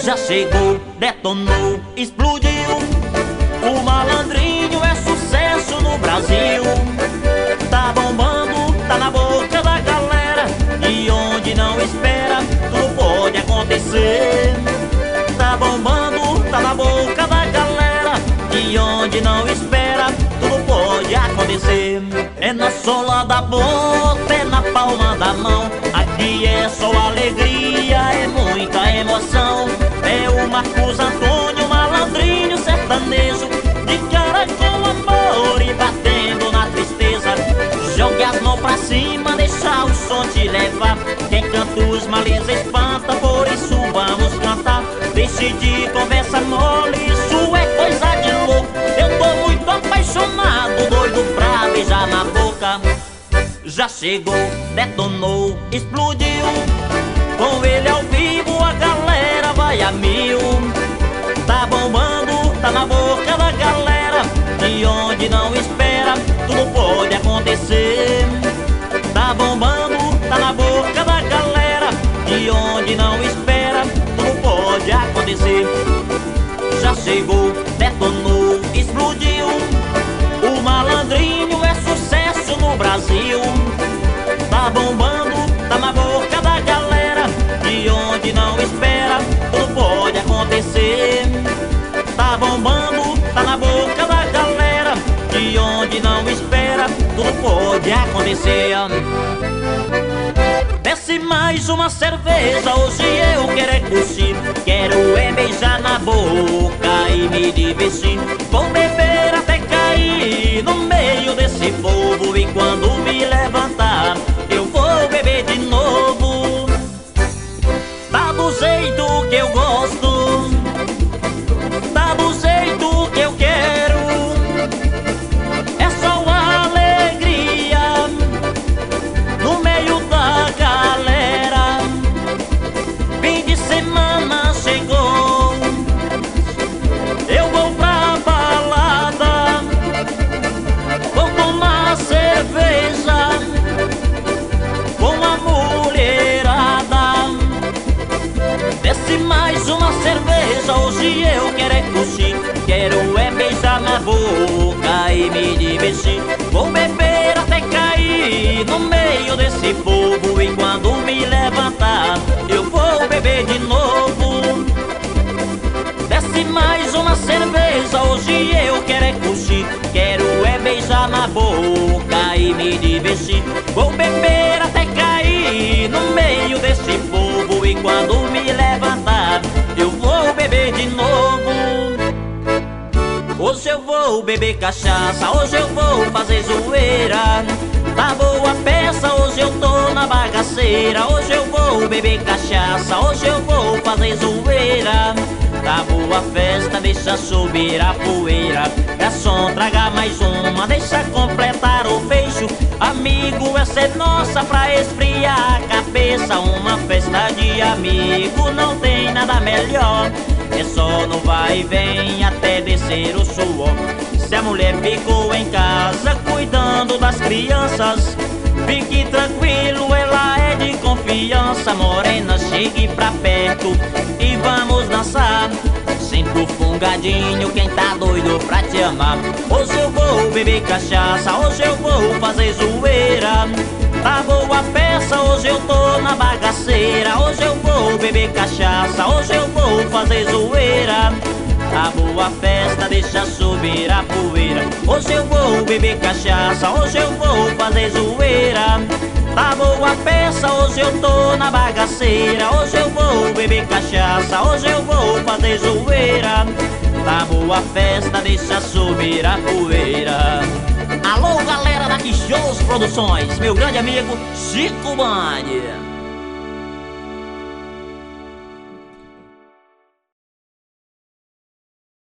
Já chegou, detonou, explodiu. O malandrinho é sucesso no Brasil. Tá bombando, tá na boca da galera. E onde não espera, tudo pode acontecer. Tá bombando, tá na boca da galera. E onde não espera, tudo pode acontecer. É na sola da bota, é na palma da mão. Aqui é só alegria, é muita emoção. É o Marcos Antônio, malandrinho sertanejo, de cara com amor e batendo na tristeza. Jogue as mãos pra cima, deixa o som te levar. Quem canta os males espanta, por isso vamos cantar. Deixe de conversa mole, isso é coisa de louco. Eu tô muito apaixonado, doido pra beijar na boca. Já chegou, detonou, explodiu. Com ele ao vivo a galera vai a mil. Tá bombando, tá na boca da galera. De onde não espera, tudo pode acontecer. Tá bombando, tá na boca da galera. De onde não espera, tudo pode acontecer. Já chegou, detonou, explodiu. O malandrinho é sucesso no Brasil. Tá bombando, tá na boca da galera. De onde não espera, tudo pode acontecer. Tá bombando, tá na boca da galera. De onde não espera, tudo pode acontecer. Desce mais uma cerveja, hoje eu quero é curtir. Quero é beijar na boca e me divertir. Vou beber até cair no meio desse povo. E quando me levantar, eu vou beber de novo. Tá do jeito que eu gosto, tá do jeito que eu quero. É só alegria no meio da galera. Fim de semana chegou, eu vou pra balada. Vou tomar cerveja com a mulherada. Desce mais uma cerveja, hoje eu quero é curtir. Quero é beijar na boca e me divertir. Vou beber até cair no meio desse povo. E quando me levantar, eu vou beber de novo. Desce mais uma cerveja, hoje eu quero é curtir. Quero é beijar na boca e me divertir. Vou beber até cair no meio desse povo. E quando me levantar, eu vou beber de novo. Hoje eu vou beber cachaça, hoje eu vou fazer zoeira. Tá boa a peça, hoje eu tô na bagaceira. Hoje eu vou beber cachaça, hoje eu vou fazer zoeira. Tá boa a festa, deixa subir a poeira. Garçom, traga mais uma, deixa completar o fecho. Amigo, essa é nossa pra esfriar a cabeça. Uma festa de amigo não tem nada melhor. É só no vai e vem até descer o suor. Se a mulher ficou em casa cuidando das crianças, fique tranquilo, ela é de confiança. Morena, chegue pra perto e vamos dançar. Sinto o fungadinho, quem tá doido pra te amar. Hoje eu vou beber cachaça, hoje eu vou fazer zoeira. Tá boa a peça, hoje eu tô na bagaceira. Hoje eu vou beber cachaça, hoje eu vou fazer zoeira. Tá boa a festa, deixa subir a poeira. Hoje eu vou beber cachaça, hoje eu vou fazer zoeira. Tá boa a peça, hoje eu tô na bagaceira. Hoje eu vou beber cachaça, hoje eu vou fazer zoeira. Tá boa a festa, deixa subir a poeira. Alô, galera da Shows Produções, meu grande amigo Chico Band.